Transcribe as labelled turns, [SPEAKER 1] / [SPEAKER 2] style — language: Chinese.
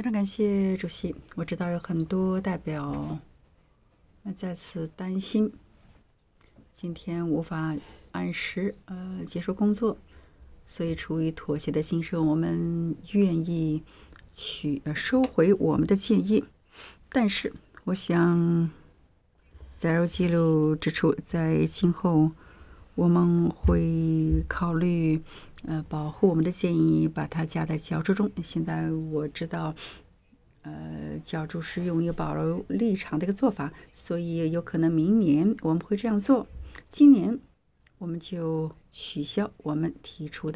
[SPEAKER 1] 非常感谢主席。我知道有很多代表在此担心今天无法按时结束工作，所以出于妥协的精神，我们愿意去收回我们的建议。但是我想载入记录指出，在今后我们会考虑保护我们的建议，把它加在教注中。现在我知道教注是用一个保留立场的一个做法，所以有可能明年我们会这样做，今年我们就取消我们提出的